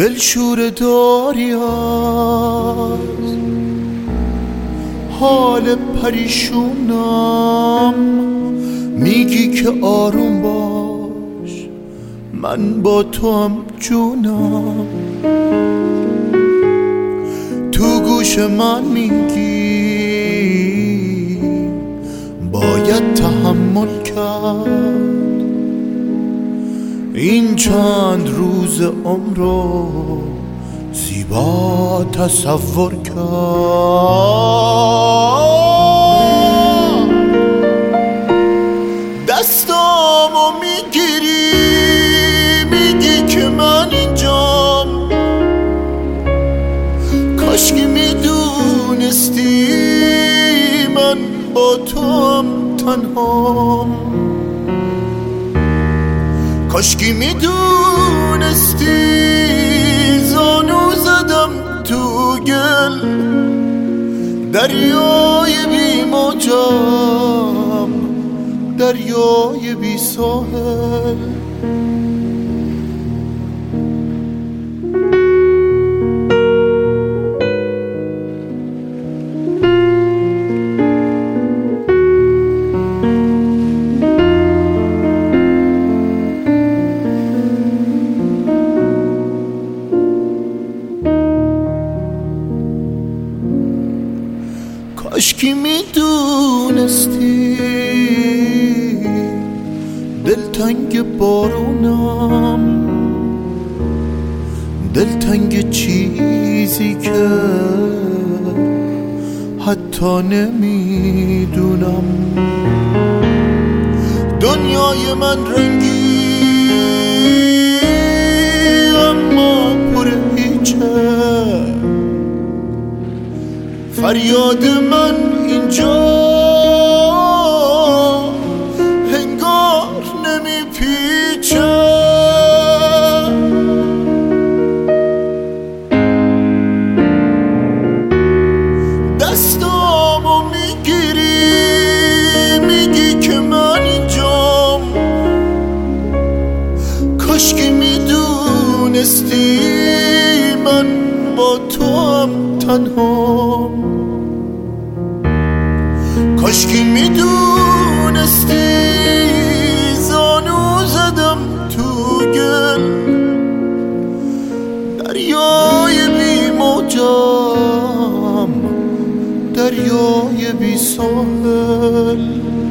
دلشور داری از حال پریشونم، میگی که آروم باش من با تو هم جونم، تو گوش من میگی باید تحمل کرد، این چند روز عمرو زیبا تصور کرد. دستامو میگیری میگی که من اینجام، کاشکی میدونستی من با تو هم تنهام، کاشکی میدونستی زانو زدم تو گل، دریای بی موجم دریای بی ساحل. کاشکی میدونستی دلتنگ بارونم، دلتنگ چیزی که حتی نمیدونم. دنیای من رنگی اما پر هیچه، فریاد من اینجا هنگار نمیپیچه. دستامو میگیری میگی که من اینجام، کاشکی میدونستی من با تو هم تنهام، کاشکی میدونستی زانو زدم تو گل، دریای بی موجم دریای بی ساحل.